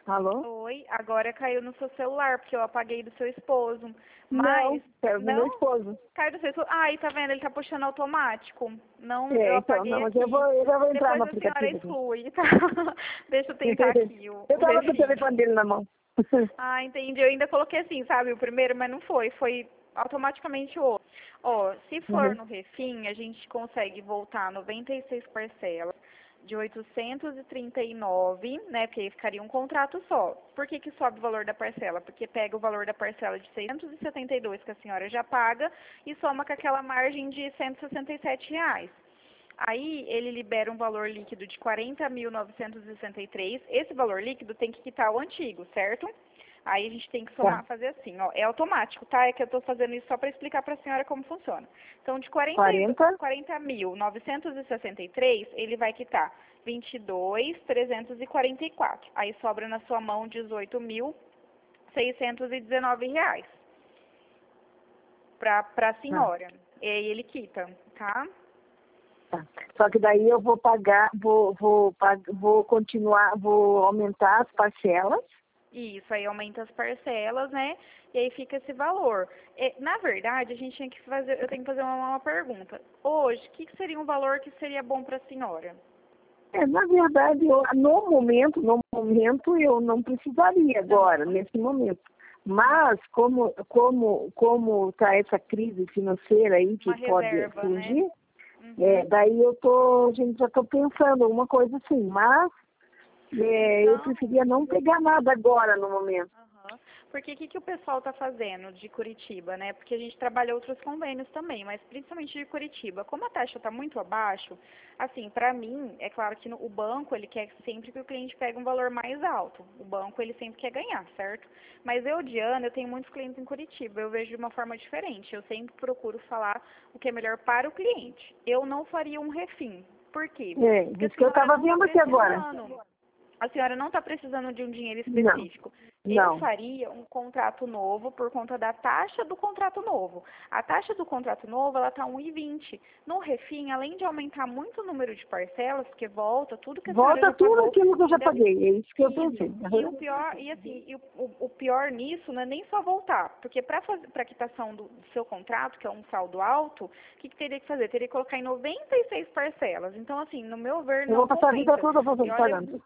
Alô? Oi, agora caiu no seu celular, porque eu apaguei do seu esposo. Não, Mas, caiu do meu esposo. caiu do seu esposo. Ah, aí tá vendo? Ele tá puxando automático. Não, É, eu então, apaguei não, mas aqui. eu já vou entrar Depois no a senhora aplicativo aqui. exclui, tá? Deixa eu tentar aqui Eu o tava com o refim. telefone dele na mão. Ah, entendi. Eu ainda coloquei assim, sabe? O primeiro, mas não foi. Foi automaticamente o outro. Ó, se for Uhum. no refim, a gente consegue voltar 96 parcelas de 839, né? Porque aí ficaria um contrato só. Por que que sobe o valor da parcela? Porque pega o valor da parcela de 672 que a senhora já paga e soma com aquela margem de R$ 167. Aí ele libera um valor líquido de 40.963. Esse valor líquido tem que quitar o antigo, certo? Aí a gente tem que somar, Tá. fazer assim, ó. É automático, tá? É que eu tô fazendo isso só para explicar para a senhora como funciona. Então, de 40? 40.963, ele vai quitar 22.344. Aí sobra na sua mão R$ 18.619 para a Tá. senhora. E aí ele quita, tá? Tá. Só que daí eu vou pagar, vou continuar, vou aumentar as parcelas. Isso, aí aumenta as parcelas, né? E aí fica esse valor. Na verdade, a gente tinha que fazer, eu tenho que fazer uma pergunta. Hoje, o que seria um valor que seria bom para a senhora? Na verdade, no momento, eu não precisaria agora, nesse momento. Mas, como tá essa crise financeira aí que Uma pode reserva, surgir, né? Uhum. daí a gente já está pensando alguma coisa assim, mas eu Então, preferia não pegar nada agora no momento. aham. Porque o que o pessoal está fazendo de Curitiba, né? Porque a gente trabalha outros convênios também, mas principalmente de Curitiba. Como a taxa está muito abaixo, assim, para mim, é claro que o banco, ele quer sempre que o cliente pegue um valor mais alto. O banco, ele sempre quer ganhar, certo? Mas eu, Diana, eu tenho muitos clientes em Curitiba, eu vejo de uma forma diferente. Eu sempre procuro falar o que é melhor para o cliente. Eu não faria um refim. Por quê? Porque a Isso que eu senhora estava não está vendo aqui agora. precisando. A senhora não está precisando de um dinheiro Não, específico. Eu não. faria um contrato novo por conta da taxa do contrato novo. A taxa do contrato novo, ela está 1,20. No refim, além de aumentar muito o número de parcelas, porque volta tudo que a senhora Volta já tudo pagou, aquilo que eu já ainda paguei, é isso que eu isso. pensei. E o Uhum. pior, e assim, o pior nisso não é nem só voltar, porque para a quitação do seu contrato, que é um saldo alto, o que teria que fazer? Teria que colocar em 96 parcelas. Então, assim, no meu ver, Eu vou não passar a vida compensa. toda E olha, pagando.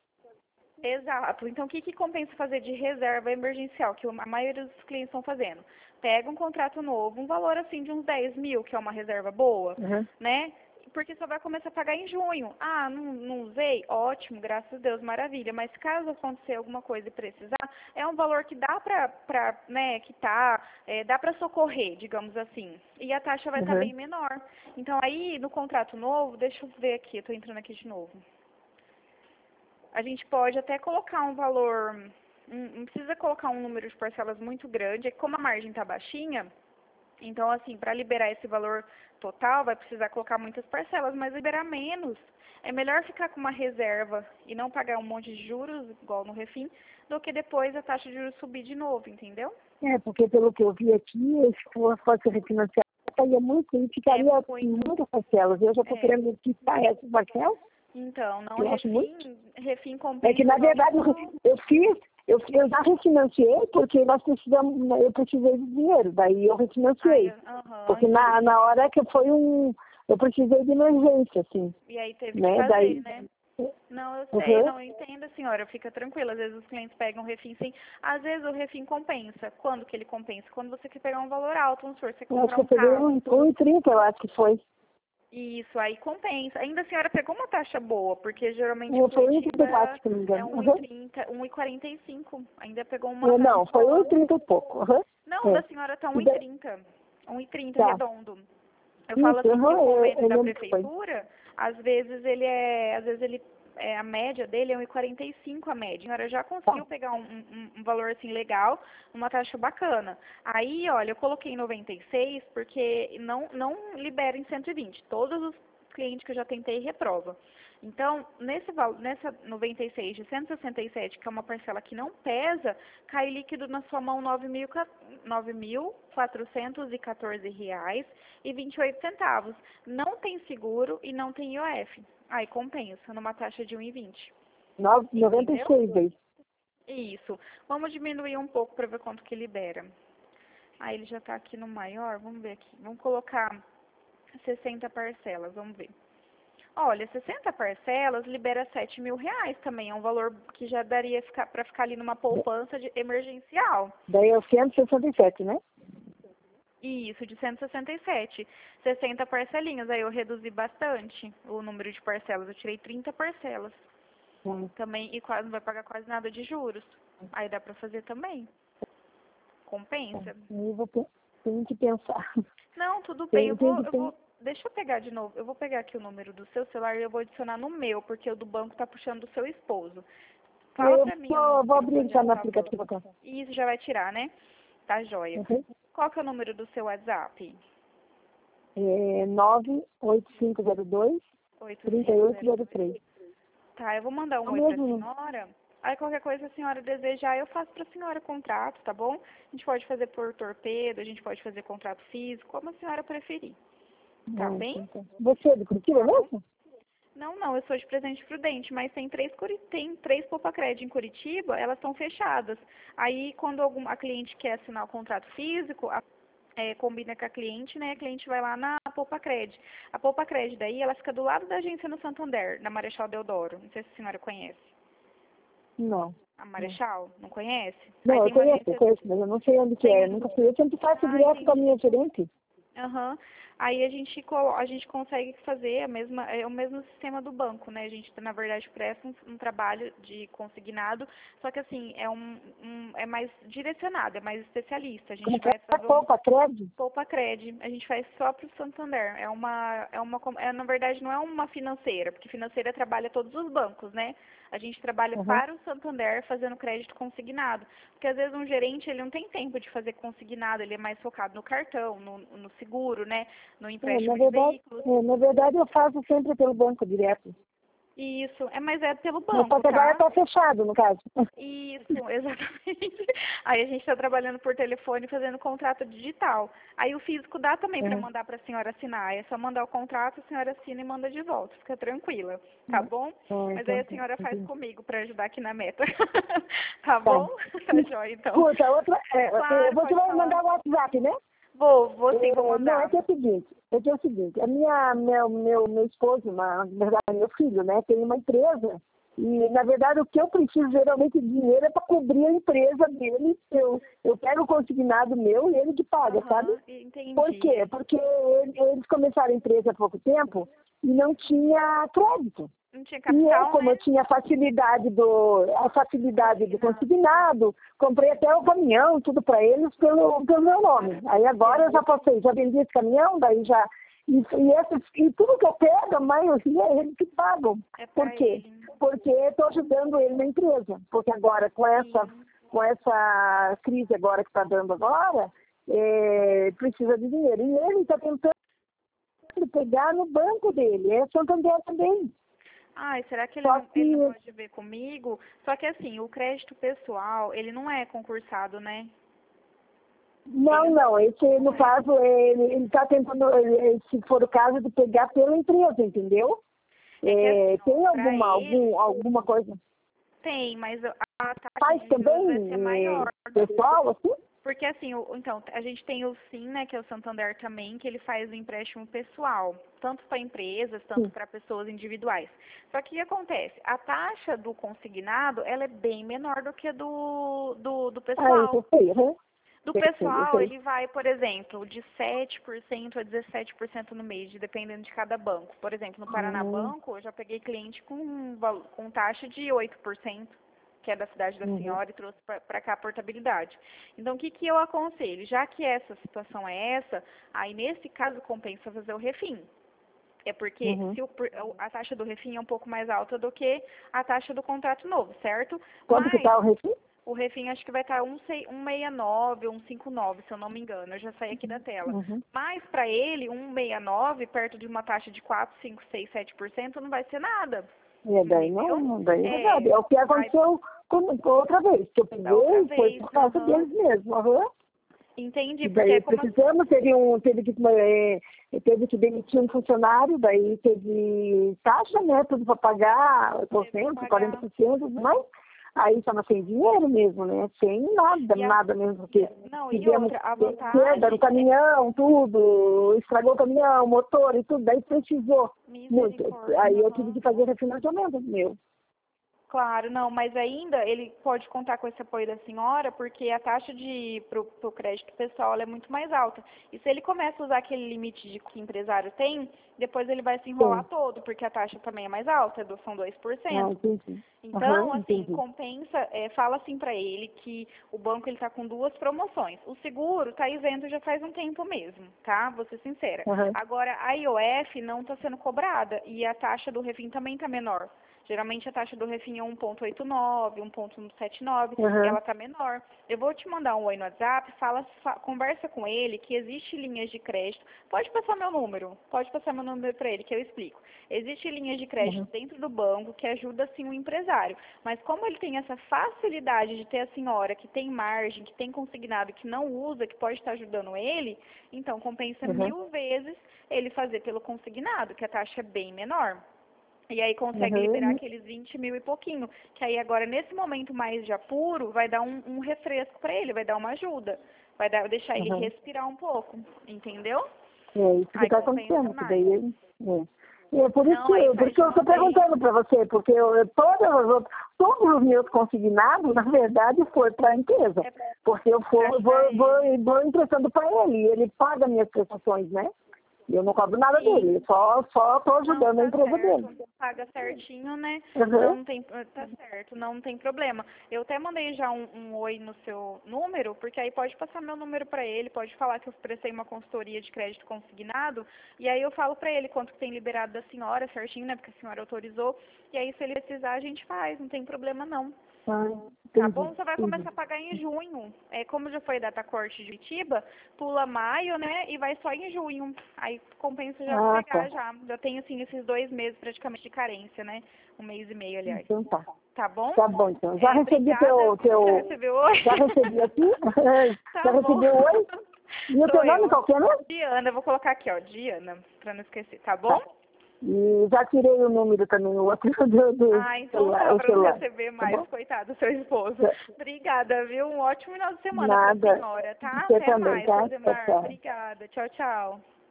exato. Então, o que compensa fazer de reserva emergencial, que a maioria dos clientes estão fazendo? Pega um contrato novo, um valor assim de uns 10 mil, que é uma reserva boa, Uhum. né? Porque só vai começar a pagar em junho. Ah, não usei? Ótimo, graças a Deus, maravilha. Mas caso acontecer alguma coisa e precisar, é um valor que dá pra né, quitar, dá pra socorrer, digamos assim. E a taxa vai estar Uhum. bem menor. Então, aí, no contrato novo, deixa eu ver aqui, eu tô entrando aqui de novo. A gente pode até colocar um valor, não precisa colocar um número de parcelas muito grande, é que como a margem está baixinha, então assim, para liberar esse valor total, vai precisar colocar muitas parcelas, mas liberar menos. É melhor ficar com uma reserva e não pagar um monte de juros, igual no refim, do que depois a taxa de juros subir de novo, entendeu? Porque pelo que eu vi aqui, se fosse refinanciar, ficaria muito, e É ficaria muito. muitas parcelas. Eu já estou É. querendo quitar essas parcelas, Então, não que eu acho muito. refim É que, compensa na igual verdade, quando... eu já refinanciei porque eu precisei de dinheiro, daí eu Ai, refinanciei. aham, Porque entendi. na hora que eu precisei de emergência, assim, E aí teve que né? fazer, Daí, né? Não, eu sei, uhum, não, eu entendo, senhora, fica tranquila. Às vezes os clientes pegam o refim sim, às vezes o refim compensa. Quando que ele compensa? Quando você quer pegar um valor alto, vamos supor, você eu acho comprar que eu um peguei carro. 1,30, eu acho que foi. Isso, aí compensa. Ainda a senhora pegou uma taxa boa, porque geralmente Foi Curitiba 1,34, se não me é engano. Uhum. 1,30, 1,45. Ainda pegou uma taxa Não, foi boa. 1,30 e pouco. Uhum. Não, É. da senhora tá E da- 1,30. 1,30 Tá. redondo. Eu falo Isso, assim que o uhum, convênio eu da lembro que foi. prefeitura, a média dele é 1,45 a média. A senhora já Tá. conseguiu pegar um valor assim legal, uma taxa bacana. Aí, olha, eu coloquei 96 porque não libera em 120. Todos os clientes que eu já tentei reprova. Então, nessa 96 de 167, que é uma parcela que não pesa, cai líquido na sua mão R$ 9.414,28. Não tem seguro e não tem IOF. Aí compensa, numa taxa de 1,20. Entendeu? 96 aí. Isso. Vamos diminuir um pouco para ver quanto que libera. Aí ele já está aqui no maior, vamos ver aqui. Vamos colocar 60 parcelas, vamos ver. Olha, 60 parcelas libera R$ 7.000 também. É um valor que já daria para ficar ali numa poupança emergencial. Daí é o 167, né? Isso, de 167. 60 parcelinhas. Aí eu reduzi bastante o número de parcelas. Eu tirei 30 parcelas. Também, e quase, não vai pagar quase nada de juros. Aí dá para fazer também. Compensa. Tenho que pensar. Não, tudo bem. Deixa eu pegar de novo. Eu vou pegar aqui o número do seu celular e eu vou adicionar no meu, porque o do banco tá puxando do seu esposo. Fala pra mim. Vou abrir já no aplicativo aqui. Isso já vai tirar, né? Tá joia. Uhum. Qual que é o número do seu WhatsApp? 98502-3803. Tá, eu vou mandar um oi pra senhora. Aí qualquer coisa a senhora desejar, eu faço pra senhora contrato, tá bom? A gente pode fazer por torpedo, a gente pode fazer contrato físico, como a senhora preferir. Tá bem? Então. Você é de Curitiba mesmo? Não, eu sou de Presidente Prudente, mas tem três Popacred em Curitiba, elas estão fechadas. Aí, quando a cliente quer assinar o contrato físico, combina com a cliente, né? A cliente vai lá na Popacred. A Popacred daí, ela fica do lado da agência no Santander, na Marechal Deodoro. Não sei se a senhora conhece. Não. A Marechal? Não conhece? Não, eu conheço, mas eu não sei onde que é. Eu nunca fui. Eu sempre faço direto com a minha gerente. Aham. Aí a gente consegue fazer o mesmo sistema do banco, né? A gente, na verdade, presta um trabalho de consignado, só que assim, é mais direcionado, é mais especialista. A gente vai fazer Poupa-Cred. A gente faz só para o Santander. Na verdade, não é uma financeira, porque financeira trabalha todos os bancos, né? A gente trabalha para o Santander fazendo crédito consignado. Porque às vezes um gerente ele não tem tempo de fazer consignado, ele é mais focado no cartão, no seguro, né? No empréstimo de veículos. Na verdade, eu faço sempre pelo banco direto. Isso, mas é pelo banco, mas agora está fechado, no caso. Isso, exatamente. Aí a gente está trabalhando por telefone fazendo contrato digital. Aí o físico dá também para mandar para a senhora assinar. É só mandar o contrato, a senhora assina e manda de volta. Fica tranquila, tá bom? Mas aí a senhora faz comigo para ajudar aqui na meta. Tá bom? Tá jóia, então. Puta, eu vou te mandar o WhatsApp, né? Vou mandar. Não, é que é o seguinte, meu esposo, na verdade, meu filho, né, tem uma empresa, e na verdade o que eu preciso geralmente de dinheiro é para cobrir a empresa dele, eu pego o consignado meu e ele que paga, sabe? Entendi. Por quê? Porque eles começaram a empresa há pouco tempo e não tinha crédito. Não tinha capital, e eu, como eu tinha a facilidade do consignado, comprei até o caminhão, tudo para eles pelo meu nome. Aí agora eu já vendi esse caminhão, daí já. E tudo que eu pego, a maioria é eles que pagam. Por quê? Porque eu estou ajudando ele na empresa. Porque agora, com essa crise agora que está dando agora, precisa de dinheiro. E ele está tentando pegar no banco dele, é Santander também. Será que ele não pode ver comigo? Só que assim, o crédito pessoal, ele não é concursado, né? Não. Esse, no caso, ele está tentando, se for o caso, de pegar pela empresa, entendeu? Tem alguma coisa? Tem, mas a taxa faz de também juros vai ser maior. Pessoal, assim? Porque assim, então, a gente tem o SIM, né, que é o Santander também, que ele faz o empréstimo pessoal, tanto para empresas, tanto para pessoas individuais. Só que o que acontece? A taxa do consignado, ela é bem menor do que a do pessoal. Eu sei, né? Do pessoal, ele vai, por exemplo, de 7% a 17% no mês, dependendo de cada banco. Por exemplo, no Paraná Banco, eu já peguei cliente com taxa de 8%. Que é da cidade da senhora, e trouxe para cá a portabilidade. Então, o que eu aconselho? Já que essa situação é essa, aí nesse caso compensa fazer o refim. É porque a taxa do refim é um pouco mais alta do que a taxa do contrato novo, certo? Quanto que está o refim? O refim acho que vai estar 1,69 ou 1,59, se eu não me engano. Eu já saí aqui da tela. Mas para ele, 1,69, perto de uma taxa de 4, 5, 6, 7%, não vai ser nada. Daí não, daí é verdade. É o que aconteceu outra vez, que eu peguei, foi por causa deles mesmo. Entendi. Daí precisamos, teve que demitir um funcionário, daí teve taxa, né, tudo para pagar, 40%, mas Aí estava sem dinheiro mesmo, né? Sem nada, nada mesmo, porque não, e tivemos outra, a vantagem queda no caminhão, tudo, estragou o caminhão, motor e tudo, daí precisou muito. Aí eu tive que fazer refinanciamento meu. Claro, não, mas ainda ele pode contar com esse apoio da senhora, porque a taxa pro crédito pessoal ela é muito mais alta. E se ele começa a usar aquele limite que o empresário tem, depois ele vai se enrolar todo, porque a taxa também é mais alta, são 2%. Então, assim, compensa, fala assim para ele que o banco ele tá com duas promoções. O seguro está isento já faz um tempo mesmo, tá? Vou ser sincera. Agora, a IOF não está sendo cobrada e a taxa do refim também está menor. Geralmente a taxa do refim é 1,89, 1,79, ela tá menor. Eu vou te mandar um oi no WhatsApp, conversa com ele que existe linhas de crédito. Pode passar meu número para ele que eu explico. Existe linhas de crédito dentro do banco que ajuda sim o empresário. Mas como ele tem essa facilidade de ter a senhora que tem margem, que tem consignado, que não usa, que pode estar ajudando ele, então compensa 1000 vezes ele fazer pelo consignado, que a taxa é bem menor. E aí consegue liberar aqueles 20 mil e pouquinho, que aí agora, nesse momento mais de apuro, vai dar um refresco para ele, vai dar uma ajuda, deixar ele respirar um pouco, entendeu? É isso que está acontecendo, que daí é por isso que eu estou perguntando para você, porque todos os meus consignados, na verdade, foi para a empresa, porque eu vou emprestando para ele, ele paga minhas prestações, né? Eu não cobro nada dele, só estou ajudando a empresa dele. Paga certinho, né? Não tem, tá certo, não tem problema. Eu até mandei já um oi no seu número, porque aí pode passar meu número para ele, pode falar que eu prestei uma consultoria de crédito consignado, e aí eu falo para ele quanto que tem liberado da senhora certinho, né? Porque a senhora autorizou, e aí se ele precisar a gente faz, não tem problema não. Tá bom? Você vai começar a pagar em junho. Como já foi data corte de Curitiba, pula maio, né? E vai só em junho. Aí compensa já pegar já. Já tem, assim, esses 2 meses praticamente de carência, né? 1 mês e meio, aliás. Então tá. Tá bom? Tá bom, então. Já recebi teu... Já recebeu oi? Já recebi aqui. Já recebi o oi. E o teu nome qual que é, né? Diana, eu vou colocar aqui, ó. Diana, pra não esquecer, tá bom? E já tirei o número também, o outro do então tá, pra não receber mais, coitado do seu esposo. Obrigada, viu? Um ótimo final de semana pra senhora, tá? Você Até também, mais, tá? Rosemar. Obrigada. Tchau, tchau.